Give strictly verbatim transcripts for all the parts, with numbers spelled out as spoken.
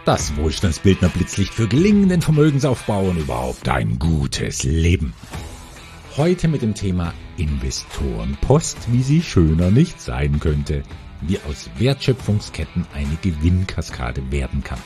Das Wohlstandsbildner Blitzlicht für gelingenden Vermögensaufbau und überhaupt ein gutes Leben. Heute mit dem Thema Investorenpost, wie sie schöner nicht sein könnte, wie aus Wertschöpfungsketten eine Gewinnkaskade werden kann.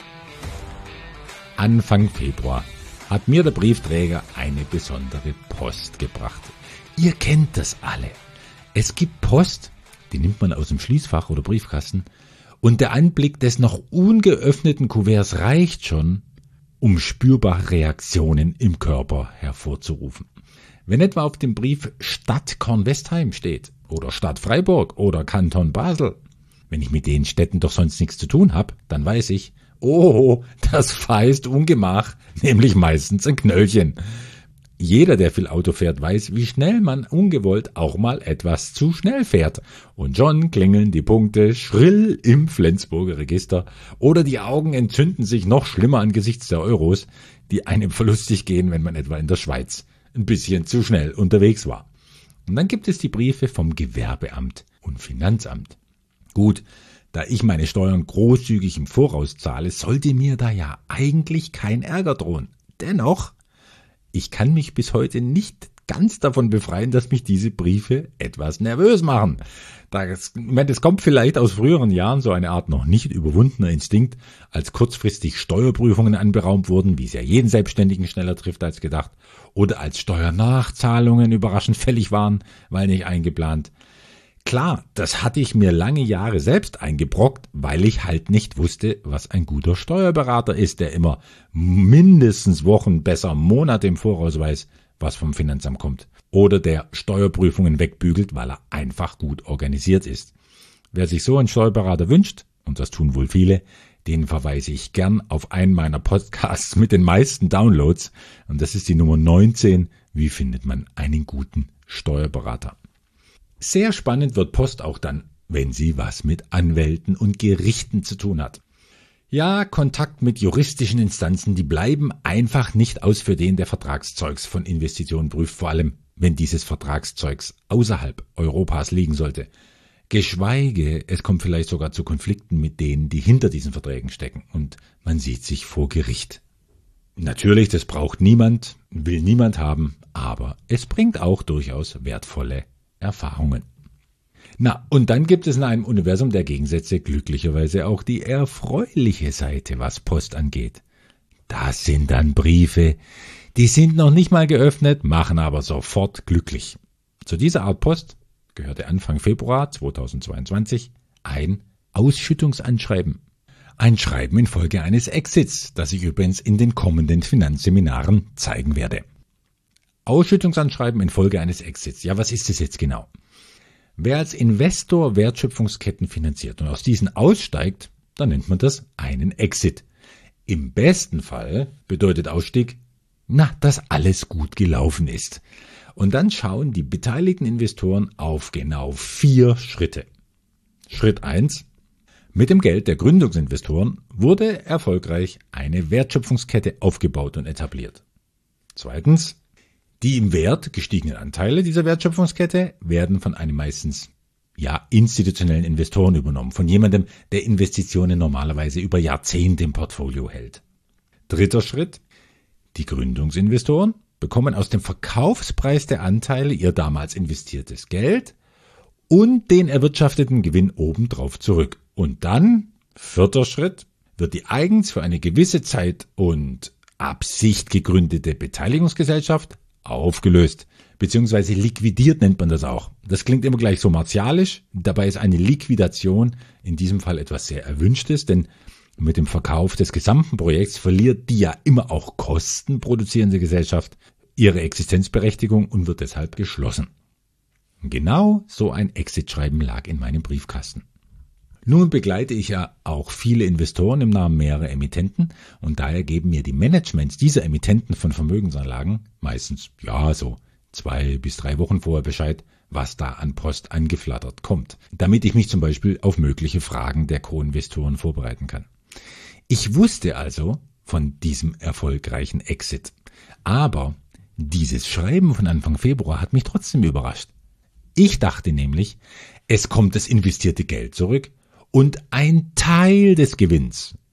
Anfang Februar hat mir der Briefträger eine besondere Post gebracht. Ihr kennt das alle. Es gibt Post, die nimmt man aus dem Schließfach oder Briefkasten, und der Anblick des noch ungeöffneten Kuverts reicht schon, um spürbare Reaktionen im Körper hervorzurufen. Wenn etwa auf dem Brief Stadt Kornwestheim steht oder Stadt Freiburg oder Kanton Basel, wenn ich mit den Städten doch sonst nichts zu tun habe, dann weiß ich, oh, das verheißt Ungemach, nämlich meistens ein Knöllchen. Jeder, der viel Auto fährt, weiß, wie schnell man ungewollt auch mal etwas zu schnell fährt. Und schon klingeln die Punkte schrill im Flensburger Register oder die Augen entzünden sich noch schlimmer angesichts der Euros, die einem verlustig gehen, wenn man etwa in der Schweiz ein bisschen zu schnell unterwegs war. Und dann gibt es die Briefe vom Gewerbeamt und Finanzamt. Gut, da ich meine Steuern großzügig im Voraus zahle, sollte mir da ja eigentlich kein Ärger drohen. Dennoch, ich kann mich bis heute nicht ganz davon befreien, dass mich diese Briefe etwas nervös machen. Das, das kommt vielleicht aus früheren Jahren, so eine Art noch nicht überwundener Instinkt, als kurzfristig Steuerprüfungen anberaumt wurden, wie es ja jeden Selbstständigen schneller trifft als gedacht, oder als Steuernachzahlungen überraschend fällig waren, weil nicht eingeplant. Klar, das hatte ich mir lange Jahre selbst eingebrockt, weil ich halt nicht wusste, was ein guter Steuerberater ist, der immer mindestens Wochen, besser Monate im Voraus weiß, was vom Finanzamt kommt. Oder der Steuerprüfungen wegbügelt, weil er einfach gut organisiert ist. Wer sich so einen Steuerberater wünscht, und das tun wohl viele, den verweise ich gern auf einen meiner Podcasts mit den meisten Downloads. Und das ist die Nummer neunzehn. Wie findet man einen guten Steuerberater? Sehr spannend wird Post auch dann, wenn sie was mit Anwälten und Gerichten zu tun hat. Ja, Kontakt mit juristischen Instanzen, die bleiben einfach nicht aus für den, der Vertragszeugs von Investitionen prüft, vor allem wenn dieses Vertragszeugs außerhalb Europas liegen sollte. Geschweige, es kommt vielleicht sogar zu Konflikten mit denen, die hinter diesen Verträgen stecken, und man sieht sich vor Gericht. Natürlich, das braucht niemand, will niemand haben, aber es bringt auch durchaus wertvolle Erfahrungen. Na, und dann gibt es in einem Universum der Gegensätze glücklicherweise auch die erfreuliche Seite, was Post angeht. Das sind dann Briefe, die sind noch nicht mal geöffnet, machen aber sofort glücklich. Zu dieser Art Post gehörte Anfang Februar zweitausendzweiundzwanzig ein Ausschüttungsanschreiben. Ein Schreiben infolge eines Exits, das ich übrigens in den kommenden Finanzseminaren zeigen werde. Ausschüttungsanschreiben infolge eines Exits. Ja, was ist es jetzt genau? Wer als Investor Wertschöpfungsketten finanziert und aus diesen aussteigt, dann nennt man das einen Exit. Im besten Fall bedeutet Ausstieg, na, dass alles gut gelaufen ist. Und dann schauen die beteiligten Investoren auf genau vier Schritte. Schritt eins. Mit dem Geld der Gründungsinvestoren wurde erfolgreich eine Wertschöpfungskette aufgebaut und etabliert. Zweitens. Die im Wert gestiegenen Anteile dieser Wertschöpfungskette werden von einem meistens ja institutionellen Investoren übernommen, von jemandem, der Investitionen normalerweise über Jahrzehnte im Portfolio hält. Dritter Schritt. Die Gründungsinvestoren bekommen aus dem Verkaufspreis der Anteile ihr damals investiertes Geld und den erwirtschafteten Gewinn obendrauf zurück. Und dann, vierter Schritt, wird die eigens für eine gewisse Zeit und Absicht gegründete Beteiligungsgesellschaft aufgelöst, beziehungsweise liquidiert nennt man das auch. Das klingt immer gleich so martialisch, dabei ist eine Liquidation in diesem Fall etwas sehr Erwünschtes, denn mit dem Verkauf des gesamten Projekts verliert die ja immer auch Kosten produzierende Gesellschaft ihre Existenzberechtigung und wird deshalb geschlossen. Genau so ein Exit-Schreiben lag in meinem Briefkasten. Nun begleite ich ja auch viele Investoren im Namen mehrerer Emittenten und daher geben mir die Managements dieser Emittenten von Vermögensanlagen meistens, ja, so zwei bis drei Wochen vorher Bescheid, was da an Post angeflattert kommt, damit ich mich zum Beispiel auf mögliche Fragen der Co-Investoren vorbereiten kann. Ich wusste also von diesem erfolgreichen Exit, aber dieses Schreiben von Anfang Februar hat mich trotzdem überrascht. Ich dachte nämlich, es kommt das investierte Geld zurück und ein Teil des Gewinns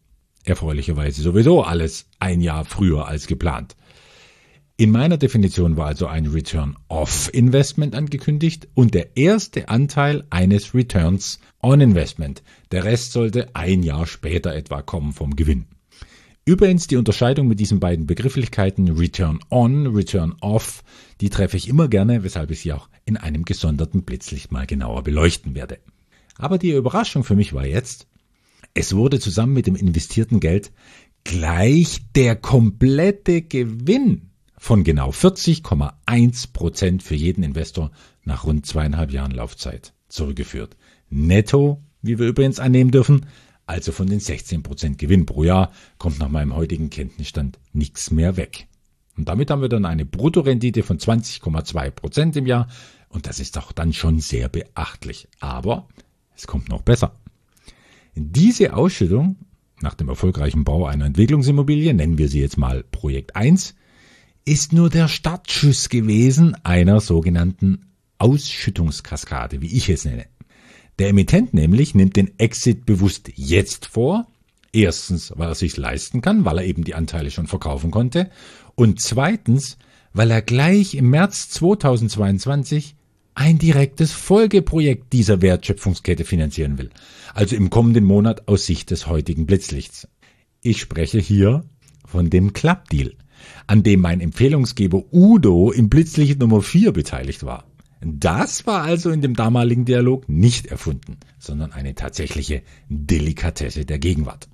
erfreulicherweise sowieso alles ein Jahr früher als geplant. In meiner Definition war also ein Return-of-Investment angekündigt und der erste Anteil eines Returns-on-Investment. Der Rest sollte ein Jahr später etwa kommen vom Gewinn. Übrigens die Unterscheidung mit diesen beiden Begrifflichkeiten Return-on, Return-off, die treffe ich immer gerne, weshalb ich sie auch in einem gesonderten Blitzlicht mal genauer beleuchten werde. Aber die Überraschung für mich war jetzt, es wurde zusammen mit dem investierten Geld gleich der komplette Gewinn von genau vierzig Komma eins Prozent für jeden Investor nach rund zweieinhalb Jahren Laufzeit zurückgeführt. Netto, wie wir übrigens annehmen dürfen, also von den sechzehn Prozent Gewinn pro Jahr, kommt nach meinem heutigen Kenntnisstand nichts mehr weg. Und damit haben wir dann eine Bruttorendite von zwanzig Komma zwei Prozent im Jahr und das ist auch dann schon sehr beachtlich. Aber es kommt noch besser. Diese Ausschüttung nach dem erfolgreichen Bau einer Entwicklungsimmobilie, nennen wir sie jetzt mal Projekt eins, ist nur der Startschuss gewesen einer sogenannten Ausschüttungskaskade, wie ich es nenne. Der Emittent nämlich nimmt den Exit bewusst jetzt vor. Erstens, weil er sich leisten kann, weil er eben die Anteile schon verkaufen konnte. Und zweitens, weil er gleich im März zweitausendzweiundzwanzig ein direktes Folgeprojekt dieser Wertschöpfungskette finanzieren will. Also im kommenden Monat aus Sicht des heutigen Blitzlichts. Ich spreche hier von dem Club-Deal, an dem mein Empfehlungsgeber Udo im Blitzlicht Nummer vier beteiligt war. Das war also in dem damaligen Dialog nicht erfunden, sondern eine tatsächliche Delikatesse der Gegenwart.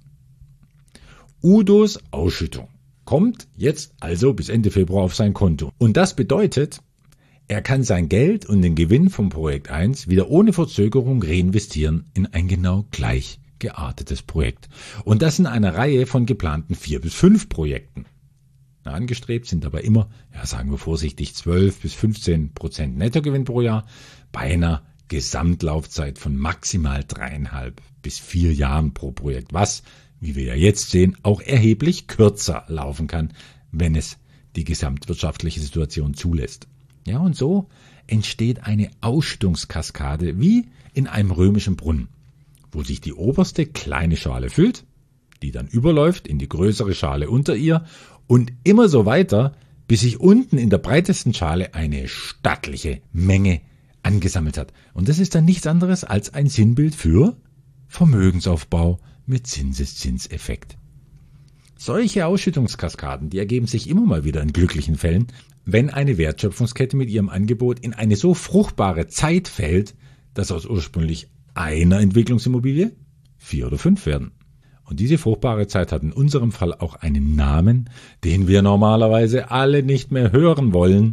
Udos Ausschüttung kommt jetzt also bis Ende Februar auf sein Konto. Und das bedeutet, er kann sein Geld und den Gewinn vom Projekt eins wieder ohne Verzögerung reinvestieren in ein genau gleich geartetes Projekt. Und das in einer Reihe von geplanten vier bis fünf Projekten. Angestrebt sind dabei immer, ja sagen wir vorsichtig, zwölf bis fünfzehn Prozent Nettogewinn pro Jahr bei einer Gesamtlaufzeit von maximal dreieinhalb bis vier Jahren pro Projekt, was, wie wir ja jetzt sehen, auch erheblich kürzer laufen kann, wenn es die gesamtwirtschaftliche Situation zulässt. Ja, und so entsteht eine Ausschüttungskaskade wie in einem römischen Brunnen, wo sich die oberste kleine Schale füllt, die dann überläuft in die größere Schale unter ihr und immer so weiter, bis sich unten in der breitesten Schale eine stattliche Menge angesammelt hat. Und das ist dann nichts anderes als ein Sinnbild für Vermögensaufbau mit Zinseszinseffekt. Solche Ausschüttungskaskaden, die ergeben sich immer mal wieder in glücklichen Fällen, wenn eine Wertschöpfungskette mit ihrem Angebot in eine so fruchtbare Zeit fällt, dass aus ursprünglich einer Entwicklungsimmobilie vier oder fünf werden. Und diese fruchtbare Zeit hat in unserem Fall auch einen Namen, den wir normalerweise alle nicht mehr hören wollen.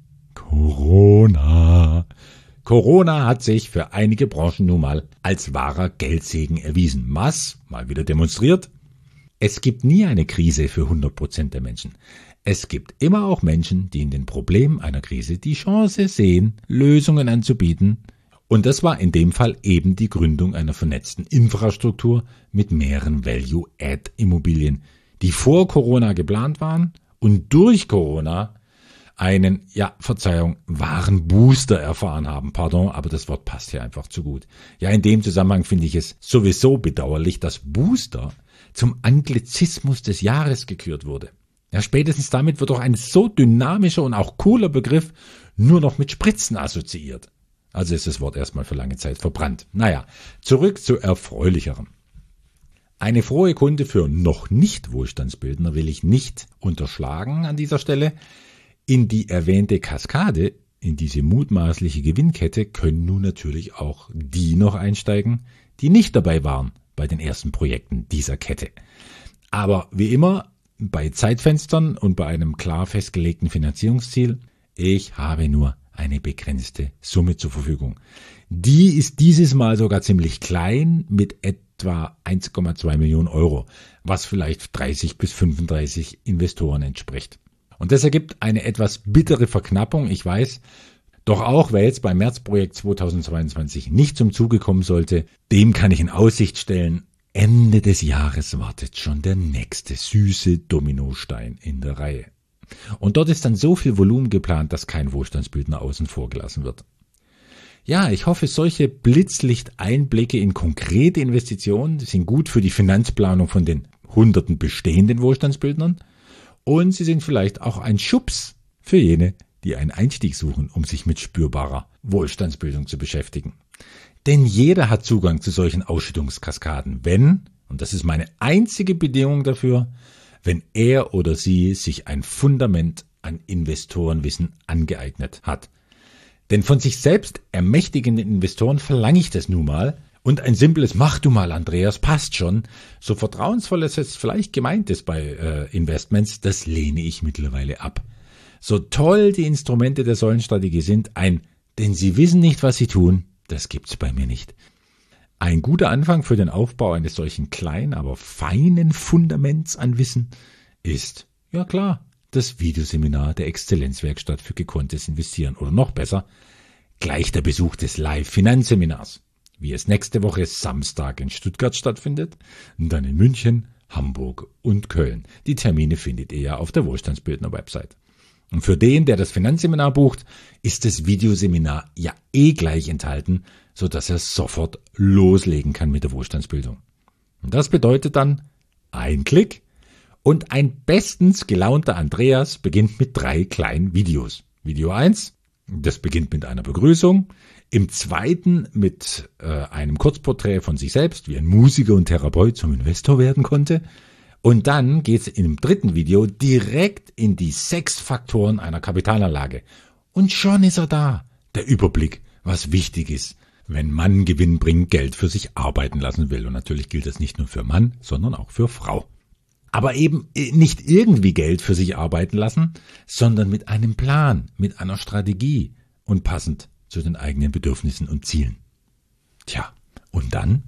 Corona. Corona hat sich für einige Branchen nun mal als wahrer Geldsegen erwiesen. Was mal wieder demonstriert: Es gibt nie eine Krise für hundert Prozent der Menschen. Es gibt immer auch Menschen, die in den Problemen einer Krise die Chance sehen, Lösungen anzubieten. Und das war in dem Fall eben die Gründung einer vernetzten Infrastruktur mit mehreren Value-Add-Immobilien, die vor Corona geplant waren und durch Corona einen, ja, Verzeihung, wahren Booster erfahren haben. Pardon, aber das Wort passt hier einfach zu gut. Ja, in dem Zusammenhang finde ich es sowieso bedauerlich, dass Booster zum Anglizismus des Jahres gekürt wurde. Ja, spätestens damit wird doch ein so dynamischer und auch cooler Begriff nur noch mit Spritzen assoziiert. Also ist das Wort erstmal für lange Zeit verbrannt. Naja, zurück zu Erfreulicherem. Eine frohe Kunde für noch nicht Wohlstandsbildner will ich nicht unterschlagen an dieser Stelle. In die erwähnte Kaskade, in diese mutmaßliche Gewinnkette, können nun natürlich auch die noch einsteigen, die nicht dabei waren bei den ersten Projekten dieser Kette. Aber wie immer, bei Zeitfenstern und bei einem klar festgelegten Finanzierungsziel, ich habe nur eine begrenzte Summe zur Verfügung. Die ist dieses Mal sogar ziemlich klein mit etwa eins Komma zwei Millionen Euro, was vielleicht dreißig bis fünfunddreißig Investoren entspricht. Und das ergibt eine etwas bittere Verknappung, ich weiß. Doch auch wer jetzt beim Märzprojekt zweitausendzweiundzwanzig nicht zum Zuge kommen sollte, dem kann ich in Aussicht stellen, Ende des Jahres wartet schon der nächste süße Dominostein in der Reihe. Und dort ist dann so viel Volumen geplant, dass kein Wohlstandsbildner außen vor gelassen wird. Ja, ich hoffe, solche Blitzlichteinblicke in konkrete Investitionen sind gut für die Finanzplanung von den hunderten bestehenden Wohlstandsbildnern und sie sind vielleicht auch ein Schubs für jene, die einen Einstieg suchen, um sich mit spürbarer Wohlstandsbildung zu beschäftigen. Denn jeder hat Zugang zu solchen Ausschüttungskaskaden, wenn, und das ist meine einzige Bedingung dafür, wenn er oder sie sich ein Fundament an Investorenwissen angeeignet hat. Denn von sich selbst ermächtigenden Investoren verlange ich das nun mal, und ein simples Mach du mal, Andreas, passt schon, so vertrauensvoll es jetzt vielleicht gemeint ist bei äh, Investments, das lehne ich mittlerweile ab. So toll die Instrumente der Säulenstrategie sind, ein denn sie wissen nicht, was sie tun, das gibt's bei mir nicht. Ein guter Anfang für den Aufbau eines solchen kleinen, aber feinen Fundaments an Wissen ist, ja klar, das Videoseminar der Exzellenzwerkstatt für gekonntes Investieren oder noch besser, gleich der Besuch des Live-Finanzseminars, wie es nächste Woche Samstag in Stuttgart stattfindet, und dann in München, Hamburg und Köln. Die Termine findet ihr ja auf der Wohlstandsbildner-Website. Und für den, der das Finanzseminar bucht, ist das Videoseminar ja eh gleich enthalten, sodass er sofort loslegen kann mit der Wohlstandsbildung. Und das bedeutet dann ein Klick und ein bestens gelaunter Andreas beginnt mit drei kleinen Videos. Video eins, das beginnt mit einer Begrüßung. Im zweiten mit äh, einem Kurzporträt von sich selbst, wie ein Musiker und Therapeut zum Investor werden konnte. Und dann geht es im dritten Video direkt in die sechs Faktoren einer Kapitalanlage. Und schon ist er da, der Überblick, was wichtig ist, wenn Mann gewinnbringend Geld für sich arbeiten lassen will. Und natürlich gilt das nicht nur für Mann, sondern auch für Frau. Aber eben nicht irgendwie Geld für sich arbeiten lassen, sondern mit einem Plan, mit einer Strategie und passend zu den eigenen Bedürfnissen und Zielen. Tja, und dann?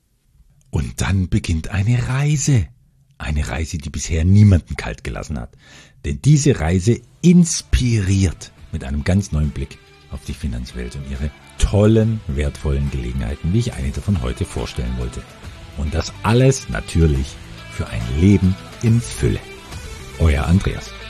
Und dann beginnt eine Reise. Eine Reise, die bisher niemanden kalt gelassen hat. Denn diese Reise inspiriert mit einem ganz neuen Blick auf die Finanzwelt und ihre tollen, wertvollen Gelegenheiten, wie ich eine davon heute vorstellen wollte. Und das alles natürlich für ein Leben in Fülle. Euer Andreas.